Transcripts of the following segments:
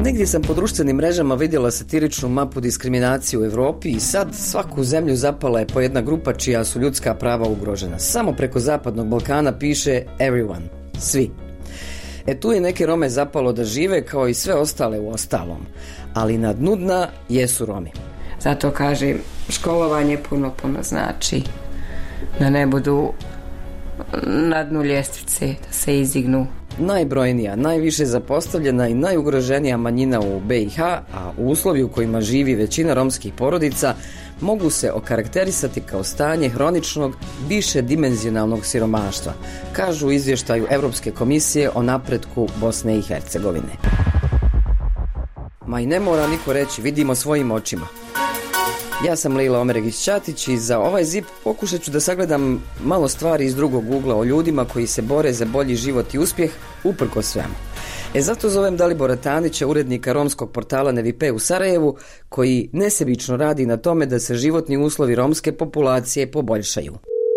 Negdje sam po društvenim mrežama vidjela satiričnu mapu diskriminacije u Europi i sad svaku zemlju zapala je po jedna grupa čija su ljudska prava ugrožena. Samo preko Zapadnog Balkana piše everyone, svi. Tu je neke Rome zapalo da žive kao i sve ostale u ostalom, ali na dnu dna jesu Romi. Zato kažem, školovanje puno znači da ne budu na dnu ljestvice, da se izdignu. Najbrojnija, najviše zapostavljena i najugroženija manjina u BiH, a u uslovi u kojima živi većina romskih porodica, mogu se okarakterisati kao stanje hroničnog, višedimenzionalnog siromaštva, kažu u izvještaju Europske komisije o napretku Bosne i Hercegovine. Ma i ne mora niko reći, vidimo svojim očima. Ja sam Lejla Omeregić-Ćatić i za ovaj zip pokušat ću da sagledam malo stvari iz drugog ugla o ljudima koji se bore za bolji život i uspjeh uprkos svemu. Zato zovem Dalibora Tanića, urednika romskog portala Nevipe u Sarajevu, koji nesebično radi na tome da se životni uslovi romske populacije poboljšaju.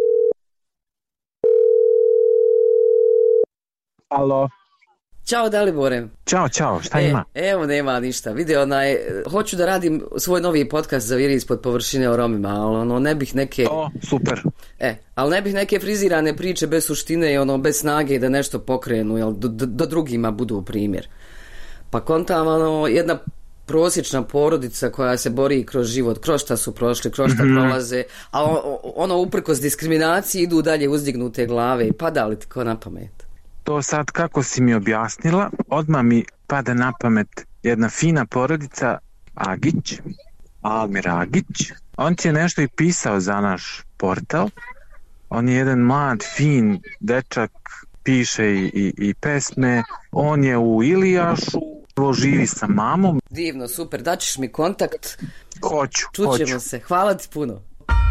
Alo. Ćao Dalibore. Ćao, šta ima? Evo nema ništa, vidi hoću da radim svoj novi podcast za Viri ispod površine o Romima, ali ne bih neke... Super. Ali ne bih neke frizirane priče bez suštine i bez snage da nešto pokrenu, da drugima budu primjer. Pa kontam, jedna prosječna porodica koja se bori kroz život, kroz šta su prošli, kroz šta prolaze, a uprkos diskriminaciji idu dalje uzdignute glave i pada li ti ko na pamet? To sad kako si mi objasnila, odmah mi pada na pamet jedna fina porodica Agić, Almir Agić. On ti je nešto i pisao za naš portal. On je jedan mlad, fin dečak, piše i pesme. On je u Ilijašu, živi sa mamom. Divno, super, daćeš mi kontakt. Hoću. Čućemo se, hvala ti puno.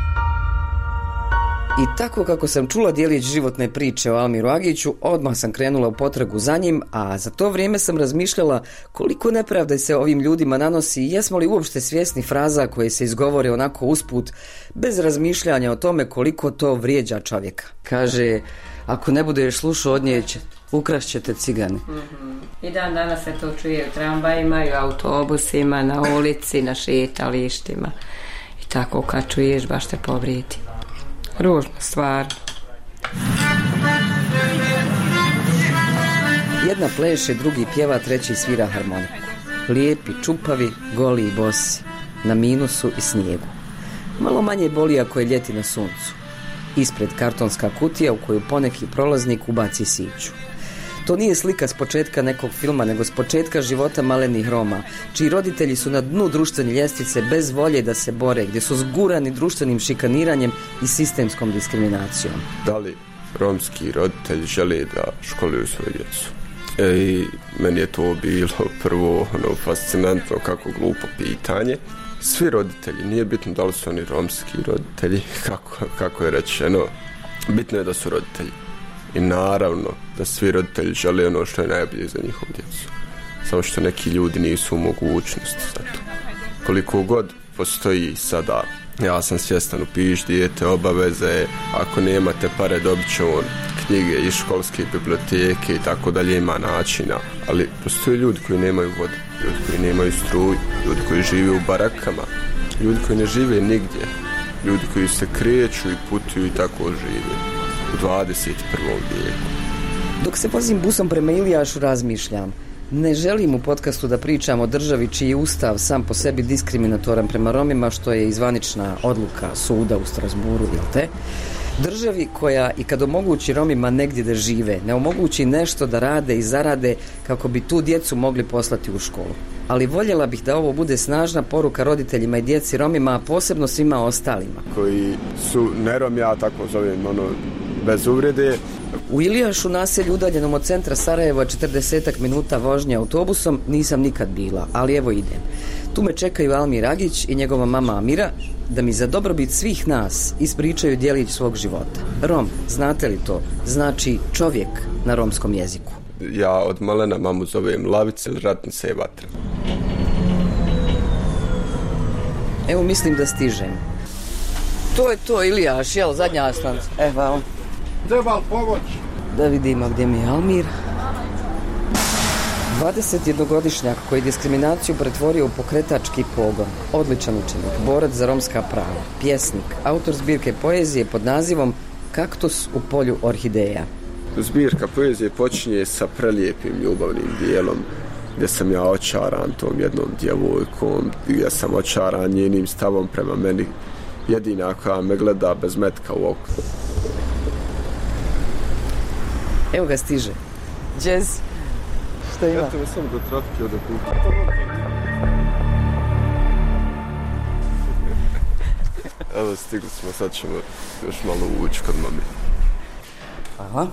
I tako kako sam čula djelić životne priče o Almiru Agiću, odmah sam krenula u potragu za njim, a za to vrijeme sam razmišljala koliko nepravde se ovim ljudima nanosi i jesmo li uopšte svjesni fraza koje se izgovore onako usput, bez razmišljanja o tome koliko to vrijeđa čovjeka. Kaže, ako ne budeš slušao od nje, ukrašćete cigani. I dan danas se to čuje u tramvajima i u autobusima, na ulici, na šetalištima. I tako kad čuješ baš te povrijedi. Ružna stvar. Jedna pleše, drugi pjeva, treći svira harmoniku. Lijepi, čupavi, goli i bosi. Na minusu i snijegu. Malo manje boli ako je ljeti na suncu. Ispred kartonska kutija u koju poneki prolaznik ubaci siću. To nije slika s početka nekog filma, nego s početka života malenih Roma, čiji roditelji su na dnu društvene ljestvice bez volje da se bore, gdje su zgurani društvenim šikaniranjem i sistemskom diskriminacijom. Da li romski roditelji žele da školuju svoju djecu? I meni je to bilo prvo fascinantno, kako glupo pitanje. Svi roditelji, nije bitno da li su oni romski roditelji, kako je rečeno, bitno je da su roditelji. I naravno da svi roditelji žele ono što je najbolje za njihovu djecu. Samo što neki ljudi nisu u mogućnosti za to. Koliko god postoji sada, ja sam svjestan, upiš dijete, obaveze, ako nemate pare dobit će on knjige iz školske biblioteke i tako dalje, ima načina. Ali postoje ljudi koji nemaju vodu, ljudi koji nemaju struju, ljudi koji žive u barakama, ljudi koji ne žive nigdje, ljudi koji se kreću i putuju i tako žive. U 21. vijeku. Dok se vozim busom prema Ilijašu razmišljam. Ne želim u podcastu da pričam o državi čiji je ustav sam po sebi diskriminatoran prema Romima, što je izvanična odluka suda u Strasburu, jel te? Državi koja i kad omogući Romima negdje da žive, ne omogući nešto da rade i zarade kako bi tu djecu mogli poslati u školu. Ali voljela bih da ovo bude snažna poruka roditeljima i djeci Romima, a posebno svima ostalima. Koji su nerom, ja tako zovem, bez uvrede. U Ilijašu, naselju udaljenom od centra Sarajeva 40 minuta vožnje autobusom, nisam nikad bila, ali evo idem. Tu me čekaju Almir Agić i njegova mama Amira da mi za dobrobit svih nas ispričaju djelić svog života. Rom, znate li to? Znači čovjek na romskom jeziku. Ja od malena mamu zovem Lavica ili Ratnica je vatra. Evo mislim da stižem. To je to, Ilijaš, jel, zadnja stanca. Evo. Treba li pomoć? Da vidimo gdje mi je Almir. 21-godišnjak koji diskriminaciju pretvorio u pokretački pogon, odličan učenik, borac za romska prava, pjesnik, autor zbirke poezije pod nazivom Kaktus u polju orhideja. Zbirka poezije počinje sa prelijepim ljubavnim dijelom gdje sam ja očaran tom jednom djevojkom, gdje sam očaran njenim stavom prema meni, jedina koja me gleda bez metka u oku. Evo ga stiže. Jazz. Šta ima? Eto me sam do trafike od okupa. Evo stigli smo, sad ćemo još malo ući kod mami. Aha.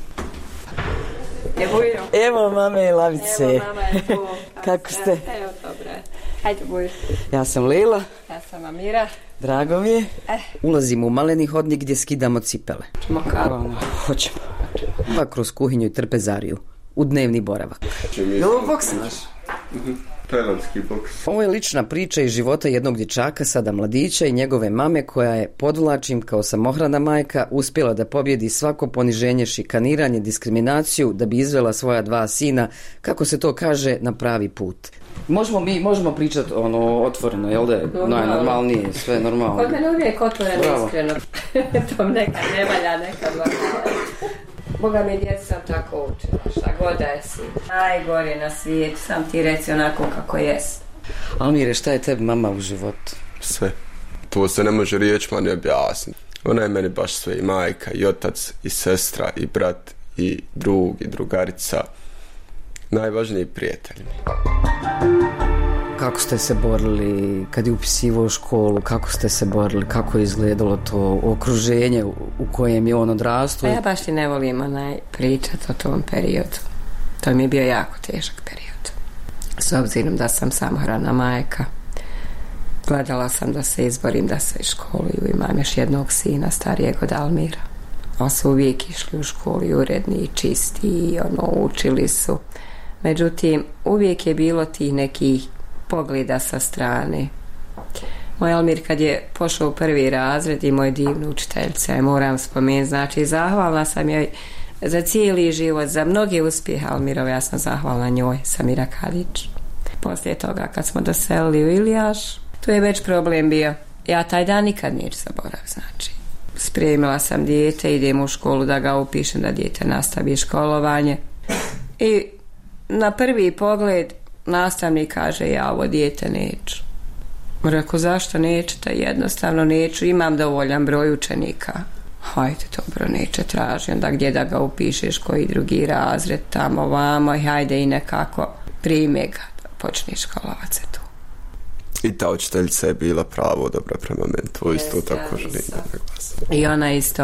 Evo mame Lavice. Evo mama je tu. Kako ste? Evo dobro. Hajde Bujo. Ja sam Lila. Ja sam Amira. Drago mi je. Ulazimo u maleni hodnik gdje skidamo cipele. Ćemo kako? Hoćemo. Pa kroz kuhinju i trpezariju. U dnevni boravak. Jel ovo boks naš? Tajlandski boks. Ovo je lična priča iz života jednog dječaka, sada mladića, i njegove mame koja je, podvlačim, kao samohrana majka uspjela da pobjedi svako poniženje, šikaniranje, diskriminaciju, da bi izvela svoja 2 sina, kako se to kaže, na pravi put. Možemo pričati otvoreno, jel da? Najnormalnije, sve normalno. Kod mene uvijek otvoreno, iskreno. To nekad ne valja, nekad valja. Boga mi djeca sam tako učila, šta god da je si. Najgore na svijetu, sam ti reci onako kako jest. Almire, šta je tebi mama u životu? Sve. To se ne može riječima ni objasniti. Ona je meni baš sve, i majka, i otac, i sestra, i brat, i drug, i drugarica. Najvažniji prijatelj mi. Kako ste se borili kad je upisivao školu, kako ste se borili, kako je izgledalo to okruženje u kojem je on odrastao? Ja baš ti ne volim pričati o tom periodu. To mi je bio jako težak period. S obzirom da sam samohrana majka, gledala sam da se izborim da se školuju. Imam još jednog sina starijeg od Almira. Oni su uvijek išli u školu i uredni i čisti i učili su. Međutim, uvijek je bilo tih nekih pogleda sa strane. Moj Almir kad je pošao u 1. razred i moj divnu učiteljica, ja moram spomenuti, znači zahvalna sam joj za cijeli život, za mnoge uspjehe Almirove, ja sam zahvalna njoj, Samira Kadić. Poslije toga kad smo doselili u Ilijaš, tu je već problem bio. Ja taj dan nikad neću zaboraviti, znači. Spremila sam dijete, idem u školu da ga upišem, da dijete nastavi školovanje. I na prvi pogled nastavnik kaže, ja ovo dijete neću. Rekao, zašto nećete? Jednostavno neću, imam dovoljan broj učenika. Hajde, dobro, neće, traži onda gdje da ga upišeš, koji drugi razred, tamo, vamo, i hajde i nekako prime ga da počneš školovat se tu. I ta učiteljica je bila pravo dobra prema meni, to isto tako želim da naglasim. I ona isto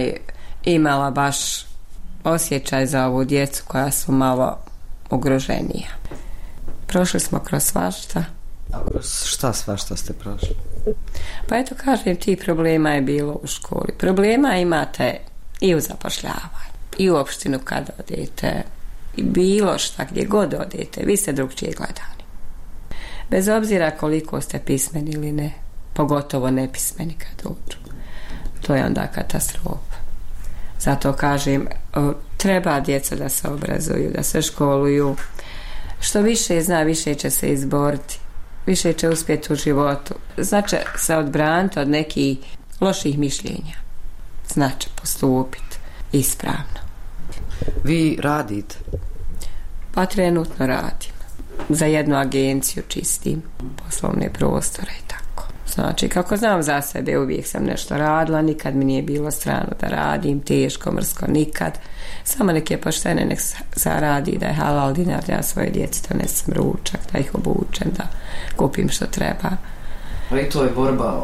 imala baš osjećaj za ovu djecu koja su malo ugroženija. Prošli smo kroz svašta. A kroz šta svašta ste prošli? Pa eto kažem, ti problema je bilo u školi. Problema imate i u zapošljavanju, i u opštinu kada odete, i bilo šta gdje god odete, vi ste drugčije gledani. Bez obzira koliko ste pismeni ili ne, pogotovo nepismeni kad dođu. To je onda katastrofa. Zato kažem, treba djeca da se obrazuju, da se školuju. Što više zna, više će se izboriti, više će uspjeti u životu. Znači se odbraniti od nekih loših mišljenja. Znači postupiti ispravno. Vi radite? Pa trenutno radim. Za jednu agenciju čistim poslovne prostore i tako. Znači, kako znam za sebe, uvijek sam nešto radila, nikad mi nije bilo strano da radim, teško, mrsko, nikad. Samo neke poštene nek zaradi, da je halal dinar, da ja svoje djeci donesem ručak, da ih obučem, da kupim što treba. I to je borba,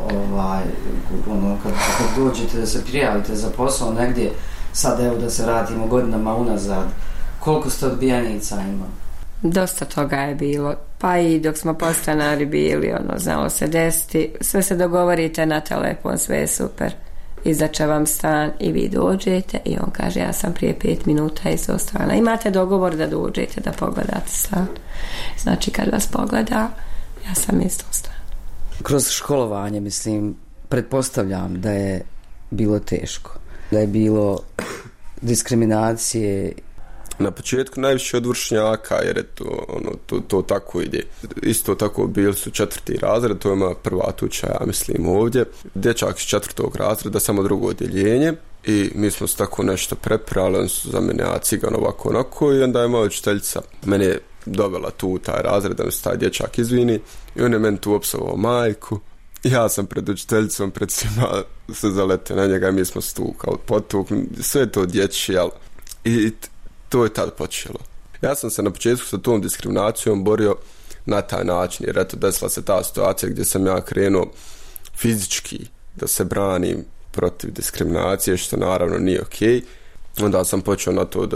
kad dođete da se prijavite za posao negdje, sad evo da se radimo godinama unazad, koliko ste odbijanica imali? Dosta toga je bilo, pa i dok smo podstanari bili, znalo se desiti, sve se dogovorite na telefon, sve je super, izdaće vam stan i vi dođete i on kaže, ja sam prije 5 minuta iz stana. Imate dogovor da dođete da pogledate stan, znači kad vas pogleda, ja sam iz stana. Kroz školovanje, mislim, pretpostavljam da je bilo teško, da je bilo diskriminacije. Na početku najviše od vršnjaka, jer je to tako ide. Isto tako bili su 4. razred, to je moja prva tuča, ja mislim ovdje. Dječak iz 4. razreda, samo drugo odjeljenje. I mi smo se tako nešto preprali, oni su za mene cigan ovako onako i onda je moja učiteljica mene dovela tu u taj razred da mi se taj dječak izvini i on je meni tu opsovao majku. Ja sam pred učiteljicom, pred svima se zaletio na njega i mi smo stukali, potukli, sve to dječje, i to je tad počelo. Ja sam se na početku sa tom diskriminacijom borio na taj način, jer eto desila se ta situacija gdje sam ja krenuo fizički da se branim protiv diskriminacije, što naravno nije okej. Onda sam počeo na to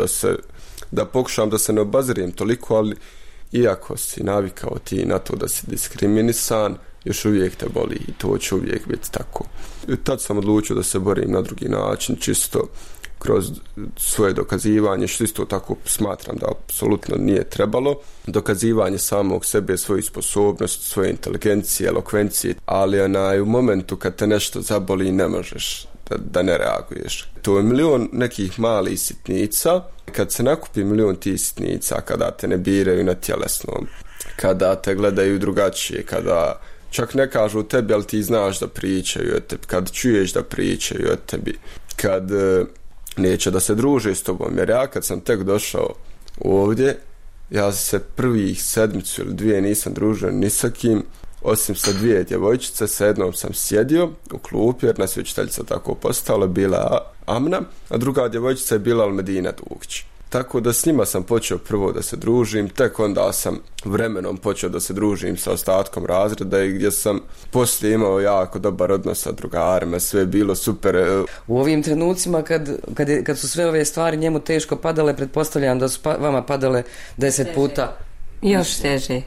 da pokušam da se ne obazirijem toliko, ali iako si navikao ti na to da si diskriminisan, još uvijek te boli i to će uvijek biti tako. I tad sam odlučio da se borim na drugi način, čisto kroz svoje dokazivanje, što isto tako smatram da apsolutno nije trebalo. Dokazivanje samog sebe, svoje sposobnosti, svoje inteligencije, elokvencije, ali u momentu kad te nešto zaboli ne možeš da ne reaguješ. To je milion nekih malih sitnica. Kad se nakupi milion tih sitnica, kada te ne biraju na tjelesnom, kada te gledaju drugačije, kada čak ne kažu tebi, ali ti znaš da pričaju o tebi, kad čuješ da pričaju o tebi, kad neće da se druže s tobom, jer ja kad sam tek došao ovdje, ja se prvih 7 ili 2 nisam družio ni sa kim, osim sa 2 djevojčice, sa jednom sam sjedio u klupi, jer nas je učiteljica tako postala, bila Amna, a druga djevojčica je bila Almedina Dugić. Tako da s njima sam počeo prvo da se družim, tek onda sam vremenom počeo da se družim sa ostatkom razreda i gdje sam poslije imao jako dobar odnos sa drugarima, sve je bilo super. U ovim trenucima kad su sve ove stvari njemu teško padale, pretpostavljam da su vama padale 10 puta. Još teže.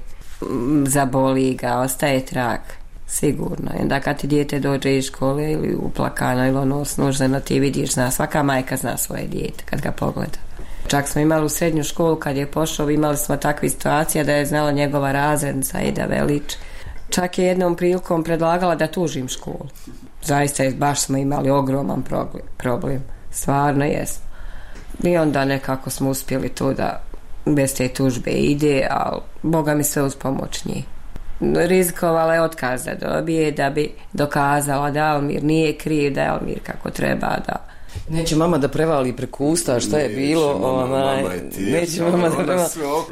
Zaboli ga, ostaje trag. Sigurno. I onda kad ti dijete dođe iz škole ili uplakano ili ono snuženo, ti vidiš, svaka majka zna svoje dijete kad ga pogleda. Čak smo imali u srednju školu kad je pošao, imali smo takve situacije da je znala njegova razrednica Eda Velić. Čak je jednom prilikom predlagala da tužim školu. Zaista baš smo imali ogroman problem. Stvarno jesmo. I onda nekako smo uspjeli to da bez te tužbe ide, ali Boga mi sve uz pomoć njih. Rizikovala je otkaz da dobije da bi dokazala da Almir nije kriv, da je Almir kako treba da... Neće mama da prevali preko usta šta je bilo, neće mama da prevali.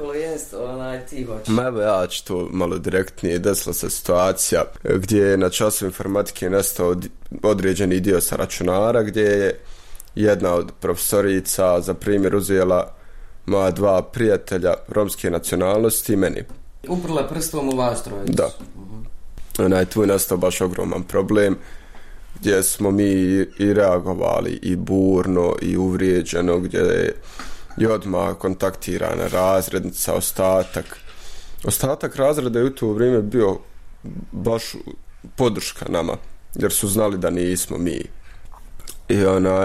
Ti hoćeš. Evo ja ću to malo direktnije. Desila se situacija gdje je na času informatike nastao određeni dio sa računara, gdje je jedna od profesorica za primjer uzela moja 2 prijatelja romske nacionalnosti i meni. Uprla prstom u vas trojicu. Da. Tu je nastao baš ogroman problem, gdje smo mi i reagovali i burno i uvrijeđeno, gdje je odmah kontaktirana razrednica, ostatak razreda je u to vrijeme bio baš podrška nama, jer su znali da nismo mi. I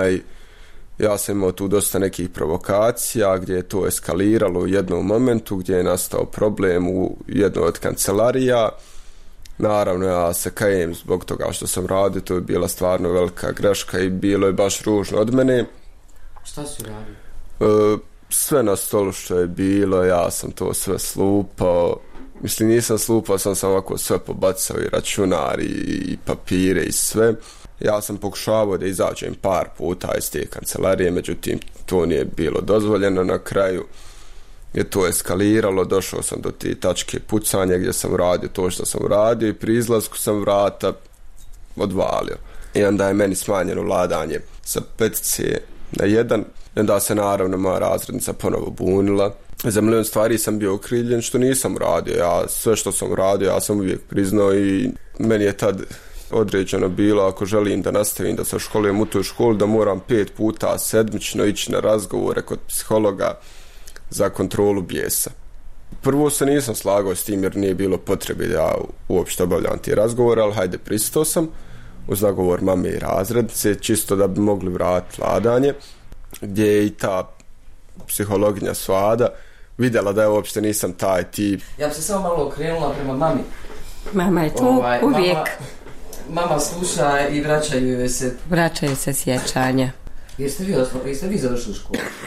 ja sam imao tu dosta nekih provokacija gdje je to eskaliralo u jednom momentu, gdje je nastao problem u jednoj od kancelarija. Naravno, ja se kajem zbog toga što sam radio, to je bila stvarno velika greška i bilo je baš ružno od mene. Šta si radio? Sve na stolu što je bilo, ja sam to sve slupao. Mislim, nisam slupao, sam ovako sve pobacao i računar i papire i sve. Ja sam pokušavao da izađem par puta iz te kancelarije, međutim, to nije bilo dozvoljeno. Na kraju je to eskaliralo, došao sam do te tačke pucanja gdje sam radio to što sam radio i pri izlasku sam vrata odvalio. I onda je meni smanjeno vladanje sa 5 na 1. I onda se naravno moja razrednica ponovo bunila. Za milion stvari sam bio okrivljen što nisam radio. Sve što sam radio ja sam uvijek priznao i meni je tad određeno bilo, ako želim da nastavim da se školujem u toj školi, da moram 5 puta sedmično ići na razgovore kod psihologa za kontrolu bijesa. Prvo se nisam slagao s tim jer nije bilo potrebe da ja uopšte obavljam te razgovore, ali hajde, pristao sam uz nagovor mame i razrednice, čisto da bi mogli vratiti vladanje, gdje je i ta psihologinja Svada vidjela da ja uopšte nisam taj tip. Ja bi se samo malo okrenula prema mami. Mama je tu uvijek. Mama sluša i vraćaju se. Vraćaju se sjećanja. Jeste vi završili školu?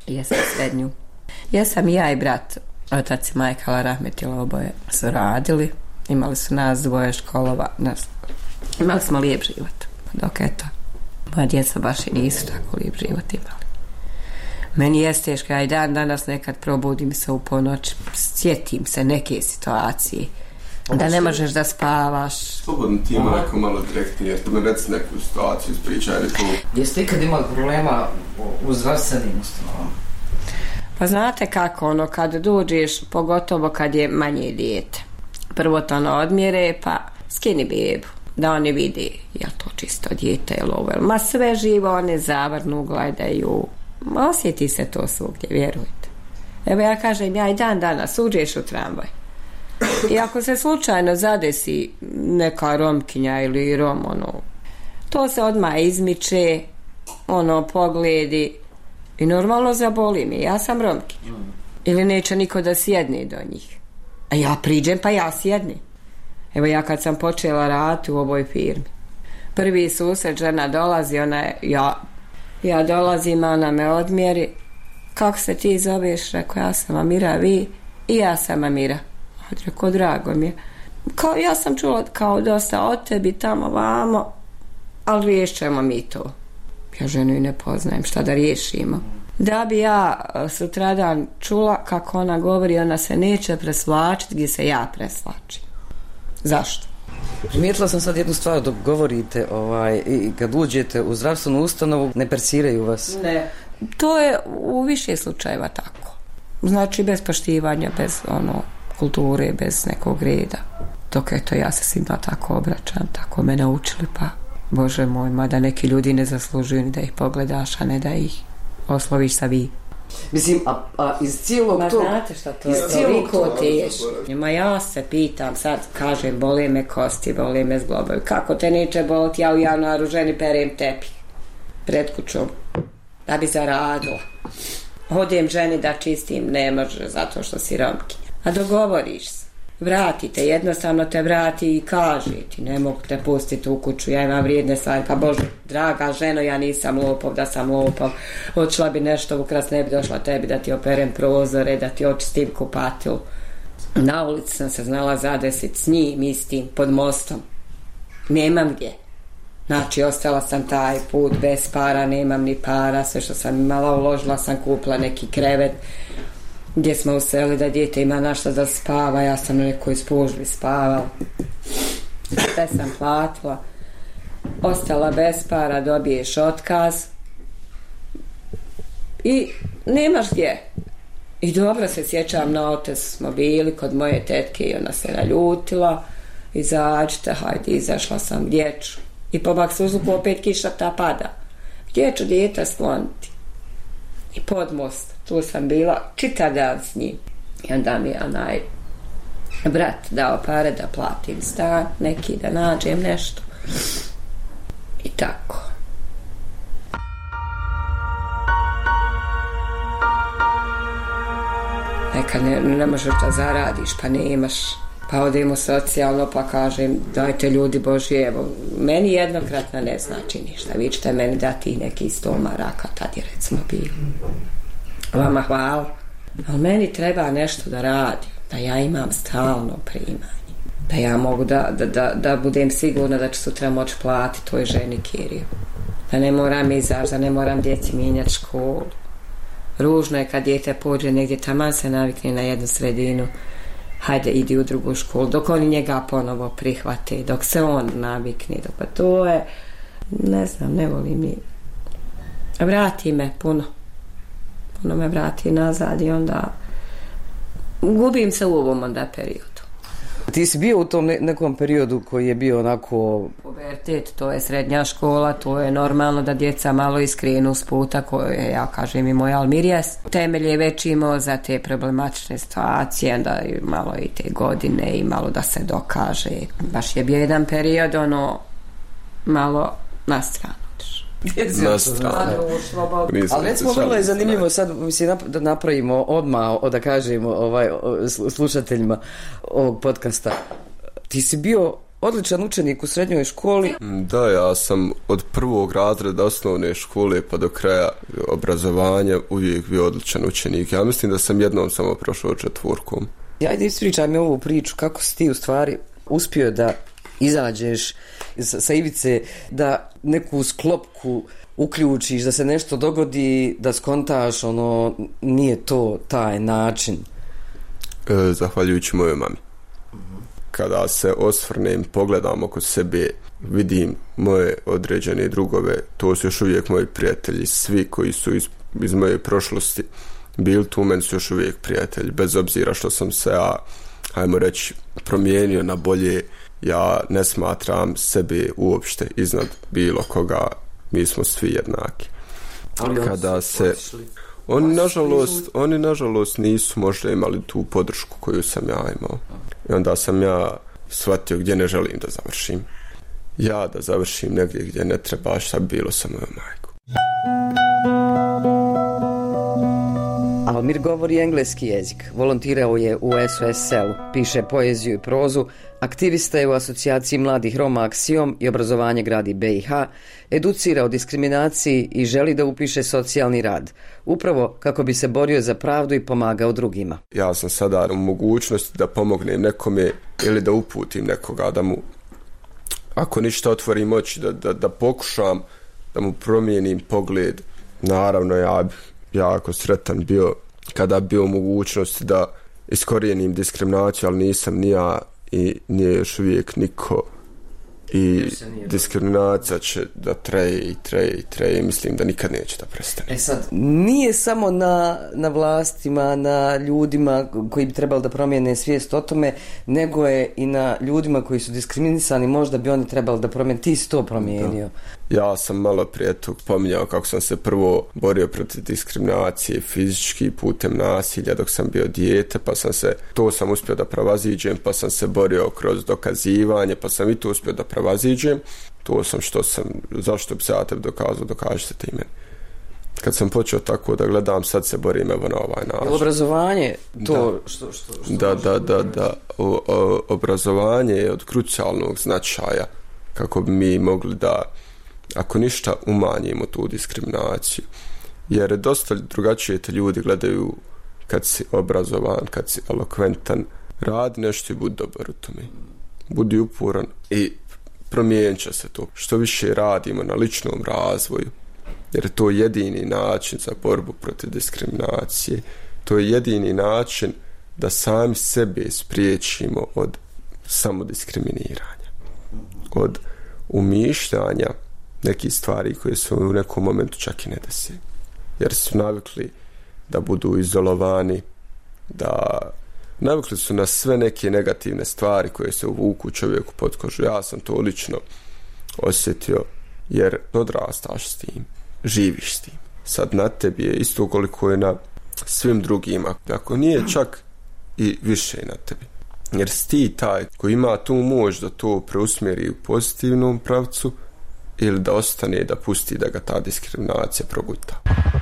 Jesam srednju. Jesam i ja i brat. Otac i majka Allah rahmetila, oboje su radili. Imali su nas dvoje školova. Imali smo lijep život. Dok eto, moja djeca baš i nisu tako lijep život imali. Meni je teško, ja i dan danas nekad probudim se u ponoć, sjetim se neke situacije. Da ne možeš da spavaš. Slobodno ti ima neko malo direktnije, jer mi reci neku situaciju, ispričaj li to. Jeste ikad imali problema u zdravstvenim ustanovama? Pa znate kako, kad dođeš, pogotovo kad je manje dijete. Prvo to odmjere, pa skini bebu, da oni vidi je li to čisto dijete ili ovo. Ma sve živo, one zavrnu, gledaju. Ma osjeti se to svugdje, vjerujte. Evo ja kažem, ja i dan danas uđeš u tramvaj. I ako se slučajno zadesi neka Romkinja ili Rom, to se odmah izmiče, pogledi i normalno zaboli mi. Ja sam Romkinja. Ili neće niko da sjedne do njih. A ja priđem pa ja sjednem. Evo ja kad sam počela raditi u ovoj firmi, prvi susret, žena dolazi, ja dolazim, ona me odmjeri. Kako se ti zoveš? Rekao, ja sam Amira, vi? I ja sam Amira. Rekao, drago mi je. Ja sam čula kao dosta od tebi tamo vamo, ali riješćemo mi to. Ja ženu i ne poznajem, šta da riješimo. Da bi ja sutradan čula kako ona govori, ona se neće presvlačiti gdje se ja presvlačim. Zašto? Primijetila sam sad jednu stvar dok govorite i kad uđete u zdravstvenu ustanovu ne persiraju vas. Ne. To je u više slučajeva tako. Znači bez poštivanja, bez kulture, bez nekog reda. Dok eto ja se svima tako obraćam, tako me naučili, pa Bože moj, mada neki ljudi ne zaslužuju ni da ih pogledaš, a ne da ih osloviš sa vi. Mislim, a iz cijelog to... Ma znate šta to je? Toliko teško. Ma ja se pitam, sad kažem, bole me kosti, bole me zglobovi. Kako te neće boliti? Ja u januaru ženi perem tepih pred kućom da bi zaradila. Odem ženi da čistim, ne može, zato što si Romkinja. A dogovoriš se. Vratite, jednostavno te vrati i kaže ti, ne mogu te pustiti u kuću, ja imam vrijedne stvari, pa Bože, draga ženo, ja nisam lopov, da sam lopov, odšla bi nešto ukras, ne bi došla tebi da ti operem prozore, da ti očistim kupatilu. Na ulici sam se znala zadesiti s njim istim, pod mostom. Nemam gdje. Znači, ostala sam taj put bez para, nemam ni para, sve što sam imala uložila sam, kupila neki krevet, gdje smo useli da dijete ima našta da spava, ja sam na nekoj spužbi spavala. Sve sam platila. Ostala bez para, dobiješ otkaz i nemaš gdje. I dobro se sjećam, na otes smo bili kod moje tetke i ona se naljutila. Izađite, hajde, izašla sam, gdje ću? I po baksuzluku opet kiša ta pada. Gdje ću dijete skloniti? I pod most, tu sam bila čitav dan s njim. I onda mi je onaj brat dao pare da platim stan, neki da nađem nešto. I tako. Nekad ne možeš da zaradiš, pa nemaš. Pa odemo socijalno, pa kažem, dajte ljudi Božji, evo, meni jednokratna ne znači ništa. Vi ćete meni dati neki 100 maraka, tad je recimo bilo. Vama hvala. Ali meni treba nešto da radim, da ja imam stalno primanje. Da ja mogu da budem sigurna da ću sutra moći platiti toj ženi kiriju. Da ne moram izaći, da ne moram djeci mijenjati školu. Ružno je kad dijete pođe negdje, taman se navikne na jednu sredinu. Hajde, idi u drugu školu, dok oni njega ponovo prihvate, dok se on navikne, pa to je, ne znam, ne volim ni. Vrati me puno me vrati nazad i onda gubim se u ovom onda periodu. Ti si bio u tom nekom periodu koji je bio onako... Pubertet, to je srednja škola, to je normalno da djeca malo iskrenu s puta koje, ja kažem, i moj Almirijas. Temelj je već imao za te problematične situacije, onda malo i te godine i malo da se dokaže. Baš je bio jedan period, malo na stranu. Ali recimo vrlo je zanimljivo sad mislim, da napravimo odmah da kažemo slušateljima ovog podcasta. Ti si bio odličan učenik u srednjoj školi. Da, ja sam od prvog razreda osnovne škole pa do kraja obrazovanja uvijek bio odličan učenik. Ja mislim da sam jednom samo prošao 4. Ajde, ispričaj mi ovu priču, kako si ti u stvari uspio da izađeš sa ivice, da neku sklopku uključiš, da se nešto dogodi, da skontaš, nije to taj način. Zahvaljujući mojoj mami. Kada se osvrnem, pogledam oko sebe, vidim moje određene drugove, to su još uvijek moji prijatelji, svi koji su iz moje prošlosti bili tu, meni su još uvijek prijatelji, bez obzira što sam se, hajmo reći, promijenio na bolje. Ja ne smatram sebe uopšte iznad bilo koga, mi smo svi jednaki. Kada se oni nažalost nisu možda imali tu podršku koju sam ja imao. I onda sam ja shvatio gdje ne želim da završim. Ja da završim negdje gdje ne treba, šta bi bilo sa mojom majkom. Almir govori engleski jezik, volontirao je u SOS selu, piše poeziju i prozu, aktivista je u asocijaciji mladih Roma Aksiom i obrazovanje gradi BiH, educira o diskriminaciji i želi da upiše socijalni rad, upravo kako bi se borio za pravdu i pomagao drugima. Ja sam sada u mogućnosti da pomognem nekome ili da uputim nekoga, da mu, ako ništa, otvorim oči, da pokušam da mu promijenim pogled. Naravno, ja bi jako sretan bio kada bi bio u mogućnosti da iskorijenim diskriminaciju, ali nisam ni ja i nije još uvijek niko. I diskriminacija će da traje, mislim da nikad neće da prestane. Sad, nije samo na vlastima, na ljudima koji bi trebali da promijene svijest o tome, nego je i na ljudima koji su diskriminisani, možda bi oni trebali da promijene. Ti si to promijenio. Da. Ja sam malo prije tu pominjao kako sam se prvo borio protiv diskriminacije fizički putem nasilja dok sam bio dijete, pa to sam uspio da prevaziđem, pa sam se borio kroz dokazivanje, pa sam i to uspio da prevaziđem. To sam zašto bi se ja tebi dokazao, dokažite ti meni. Kad sam počeo tako da gledam, sad se borim evo na ovaj način. Obrazovanje, to da. Da. Obrazovanje je od krucijalnog značaja kako bi mi mogli da, ako ništa, umanjimo tu diskriminaciju. Jer dosta drugačije te ljudi gledaju kad si obrazovan, kad si elokventan, radi nešto i budi dobar u tome. Budi uporan i promijenit će se to. Što više radimo na ličnom razvoju, jer to je jedini način za borbu protiv diskriminacije. To je jedini način da sami sebe spriječimo od samodiskriminiranja, od umišljanja nekih stvari koje su u nekom momentu čak i ne desi. Jer su navikli da budu izolovani, navikli su na sve neke negativne stvari koje se uvuku čovjeku pod kožu. Ja sam to lično osjetio, jer odrastaš s tim, živiš s tim. Sad na tebi je isto koliko je na svim drugima, ako nije čak i više na tebi. Jer si ti taj koji ima tu moć da to preusmjeri u pozitivnom pravcu ili da ostane, da pusti da ga ta diskriminacija proguta.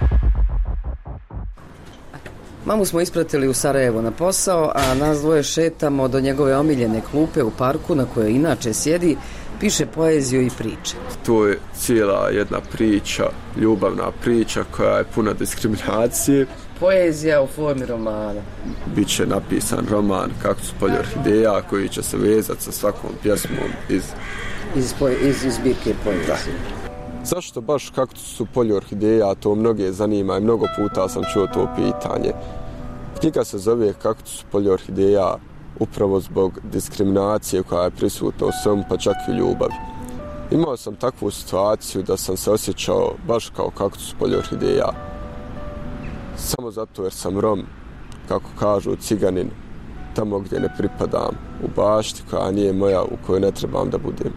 Mamu smo ispratili u Sarajevo na posao, a nas dvoje šetamo do njegove omiljene klupe u parku na kojoj inače sjedi, piše poeziju i priče. To je cijela jedna priča, ljubavna priča koja je puna diskriminacije. Poezija u formi romana. Biće napisan roman Kaktus polje orhideja koji će se vezati sa svakom pjesmom iz zbirke poezije. Zašto baš Kaktus polje orhideja, to mnoge zanima i mnogo puta sam čuo to pitanje. Knjiga se zove Kaktus polje orhideja upravo zbog diskriminacije koja je prisutna u svemu, pa čak i ljubavi. Imao sam takvu situaciju da sam se osjećao baš kao kaktus polje orhideja. Samo zato jer sam Rom, kako kažu ciganin, tamo gdje ne pripadam, u bašti koja nije moja, u kojoj ne trebam da budem.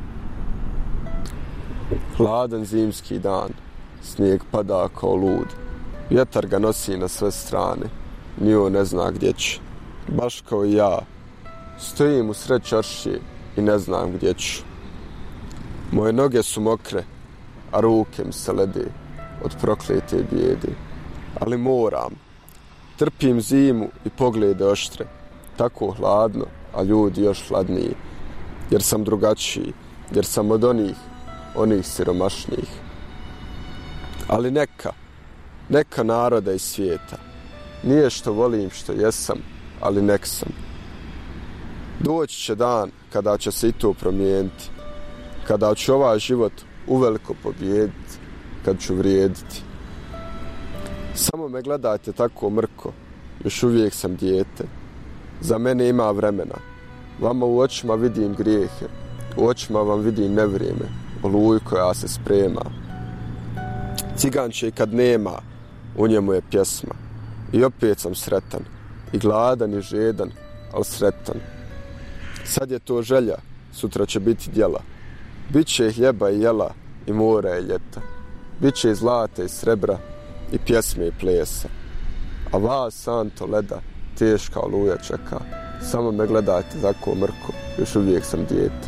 Hladan zimski dan, snijeg pada kao lud, vjetar ga nosi na sve strane, ni on ne zna gdje će. Baš kao i ja, stojim u sred čaršije i ne znam gdje ću. Moje noge su mokre, a ruke mi se lede od proklete bijede. Ali moram, trpim zimu i poglede oštre, tako hladno, a ljudi još hladniji. jer sam drugačiji, jer sam od onih siromašnijih. Ali neka naroda iz svijeta, nije što volim što jesam, ali nek sam. Doći će dan kada će se i to promijeniti, kada ću ovaj život uveliko pobijediti, kad ću vrijediti. Samo me gledajte tako mrko, još uvijek sam dijete. Za mene ima vremena. Vama u očima vidim grijehe, u očima vam vidim nevrijeme, oluju koja se sprema. Ciganče i kad nema, u njemu je pjesma. I opet sam sretan, i gladan i žedan, ali sretan. Sad je to želja, sutra će biti djela. Biće i hljeba i jela, i mora i ljeta. Biće i zlata i srebra, i pjesme i plesa. A vas, santo leda, teška oluja čeka. Samo me gledajte tako mrko, još uvijek sam dijete.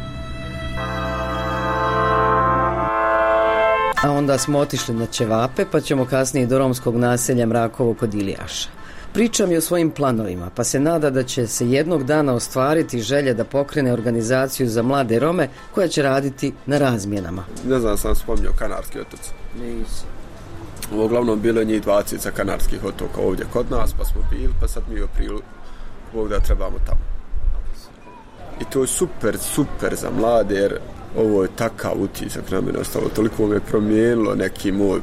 A onda smo otišli na ćevape, pa ćemo kasnije do romskog naselja Mrakovo kod Ilijaša. Priča mi o svojim planovima, pa se nada da će se jednog dana ostvariti želja da pokrene organizaciju za mlade Rome koja će raditi na razmjenama. Ne znam, sam spominjao Kanarski otoci. Nisi. Uglavnom bilo je njih 20 Kanarskih otoka ovdje kod nas, pa smo bili, pa sad mi u aprilu Bog da trebamo tamo. I to je super za mlade, jer ovo je takav utisak na mene ostalo, toliko me promijenilo neki moj,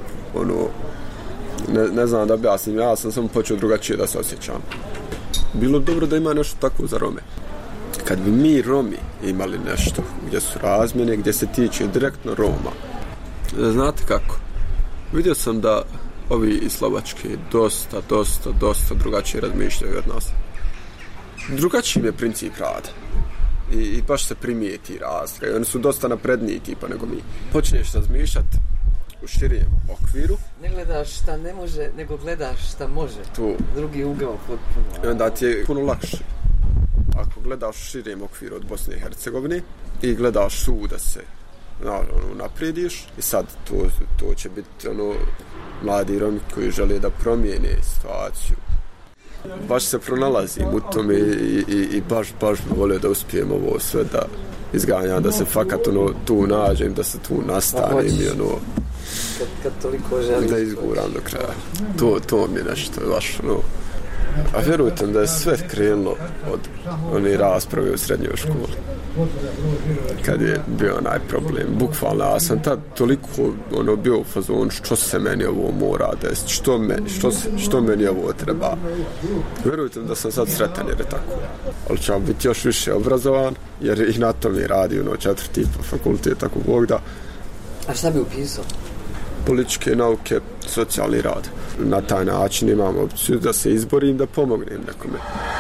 ne znam da objasnim, ja sam samo počeo drugačije da se osjećam. Bilo bi dobro da ima nešto tako za Rome. Kad bi mi Romi imali nešto gdje su razmjene, gdje se tiče direktno Roma, znate kako? Vidio sam da ovi iz Slovačke dosta drugačije razmišljaju od nas. Drugačiji je princip rada. I baš se primijeti razlika. I oni su dosta napredniji tipa nego mi. Počneš razmišljati u širijem okviru. Ne gledaš šta ne može, nego gledaš šta može. Tu. Drugi ugao potpuno. I onda ti je puno lakše. Ako gledaš u širijem okviru od Bosne i Hercegovine i gledaš tu da se naprediš, i sad to će biti mladi Romi koji žele da promijene situaciju. Baš se pronalazim u tome i baš bi volio da uspijem ovo sve da izganjam, da se fakat tu nađem, da se tu nastanem i kad toliko želiš da izguram do kraja. To mi je nešto baš A vjerujte da je sve krenulo od one rasprave u srednjoj školi. Kad je bio onaj problem. Bukvalno, ja sam tad toliko bio u fazonu što se meni ovo mora desiti, što meni ovo treba. Vjerujte da sam sad sretan jer je tako. Ali ću biti još više obrazovan, jer i na to mi radi 4. fakultet, tako Bog da. A šta bi upisao? Političke nauke, socijalni rad. Na taj način imam opciju da se izborim, da pomognem nekome.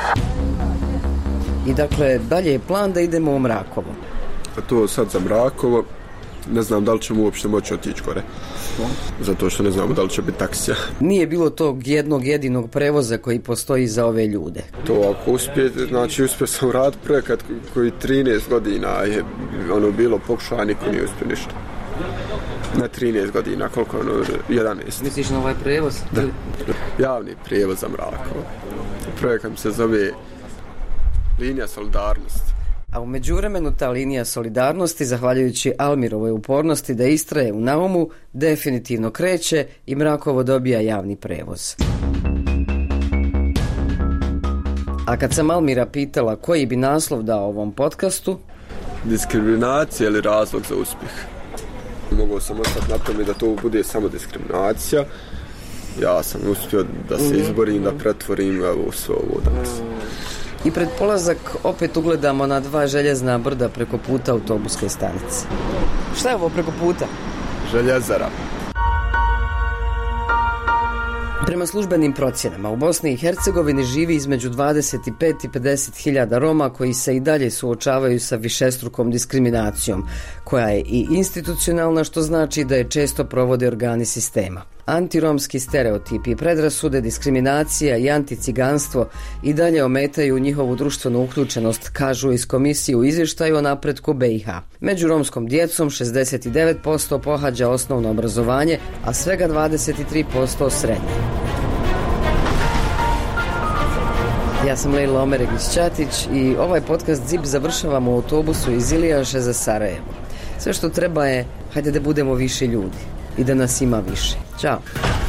I dakle, dalje je plan da idemo u Mrakovo. A to sad za Mrakovo, ne znam da li ćemo uopšte moći otići gore. Zato što ne znamo da li će biti taksija. Nije bilo tog jednog jedinog prevoza koji postoji za ove ljude. To ako uspije, znači uspio sam raditi projekat koji 13 godina je bilo pokušao, niko nije uspio ništa. Na 13 godina, koliko 11. Misliš na ovaj prevoz? Da. Javni prevoz za Mrakovo. Projekat se zove Linija solidarnosti. A u međuvremenu ta linija solidarnosti, zahvaljujući Almirovoj upornosti da istraje u naumu, definitivno kreće i Mrakovo dobija javni prevoz. A kad sam Almira pitala koji bi naslov dao ovom podcastu... Diskriminacija ili razlog za uspjeh? Mogao sam ostati na tome da to bude samo diskriminacija. Ja sam uspio da se izborim, da pretvorim sve ovo danas. I pred polazak opet ugledamo na 2 željezna brda preko puta autobuske stanice. Šta je ovo preko puta? Željezara. Prema službenim procjenama, u Bosni i Hercegovini živi između 25 i 50 hiljada Roma koji se i dalje suočavaju sa višestrukom diskriminacijom, koja je i institucionalna, što znači da je često provode organi sistema. Antiromski stereotipi i predrasude, diskriminacija i anticiganstvo i dalje ometaju njihovu društvenu uključenost, kažu iz komisije u izvještaju o napretku BiH. Među romskom djecom 69% pohađa osnovno obrazovanje, a svega 23% srednje. Ja sam Lejla Omeregić-Ćatić i ovaj podcast ZIP završavamo u autobusu iz Ilijaše za Sarajevo. Sve što treba je, hajde da budemo više ljudi i da nas ima više. Ćao!